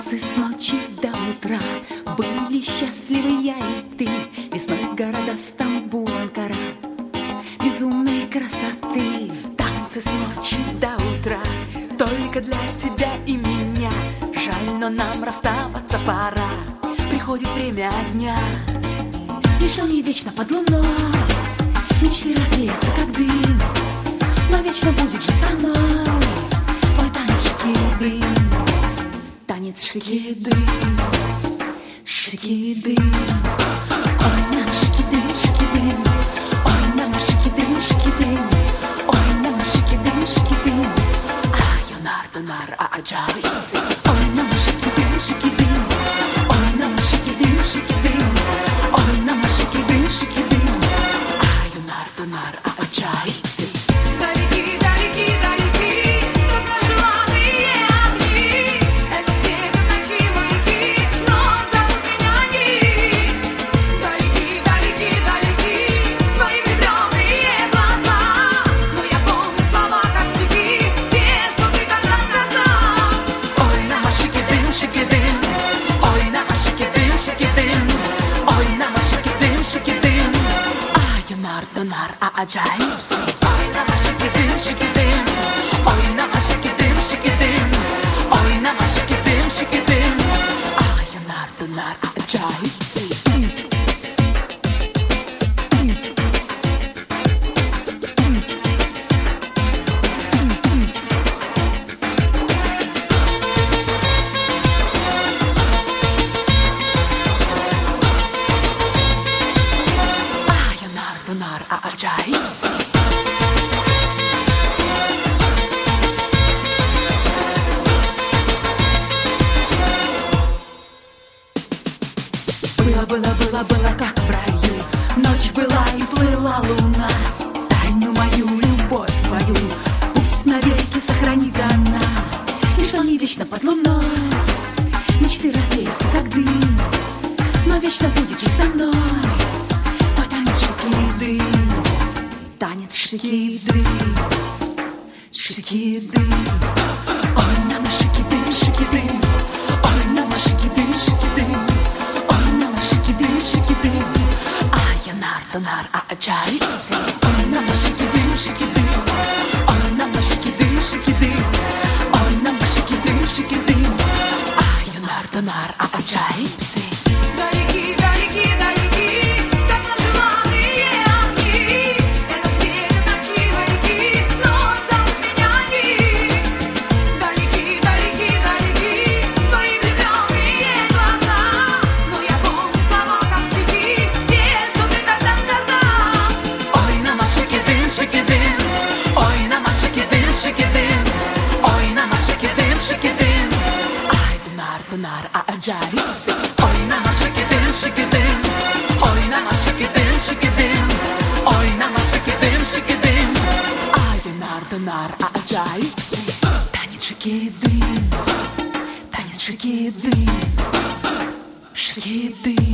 Танцы с ночи до утра, были счастливы я и ты. Весной города Стамбул, Анкара, безумной красоты. Танцы с ночи до утра, только для тебя и меня. Жаль, но нам расставаться пора, приходит время дня. Ничто не вечно под луной, мечты развеются как дым, но вечно будет жить со мной твой танец шикиды. Танец шикиды, шикиды. Ой, нам шикиды, шикиды. Ой, нам шикиды, шикиды. Ой, нам шикиды, шикиды. Ай, нар, acayipsin. Ой, нам şikidi, şikidi. Ой, нам şikidi, şikidi. Ой, нам şikidi, şikidi. Ай, нар, acayipsin. Далеки, далеки, далеки, давно желанные огни. Это свет ночи маяки, но зовут меня они. Далеки, далеки, далеки, твои влюбленные глаза. Но я помню слова, как стихи, те, что ты тогда сказал. Ой, нам şikidim, şikidim. Ой, нам şikidim, şikidim. Ой, нам şikidim, şikidim. Ай, нар, acayipsin. Ой, нам şikidim, şikidim. Ой, нам şikidim, şikidim. Ой, нам şikidim, şikidim. Ай, нар, acayipsin. Ай, нар, acayipsin. Было, как в раю. Ночь была и плыла луна. Тайну мою, любовь твою пусть навеки сохранит она. Ничто не вечно под луной, мечты развеются, как дым, но вечно будет жить со мной твой танец шикиды. Танец шикиды, шикиды. Ой, нам шикиды, шикиды. Ой, нам шикиды, шикиды. Ой, нам şikidim, şikidim. Ay, нар, acayipsin. Ой, нам şikidim, şikidim. Ой, нам şikidim, şikidim. Ой, нам şikidim, şikidim. Ay, нар, acayipsin. Далеки, далеки, далеки, давно желанные огни. Это светят ночи маяки, но зовут меня они. Далеки, далеки, далеки, твои влюбленные глаза. Но я помню слова, как стихи, те, что ты тогда сказал. Ой, нам şikidim, şikidim. Ой, нам şikidim, şikidim. Ой, нам şikidim, şikidim. Ay, нар, acayipsin. Ой, нам şikidim, şikidim. Ой, нам şikidim, şikidim. Ой, нам şikidim, şikidim. Ay, нар, acayipsin. Танец шикиды, танец шикиды, шикиды.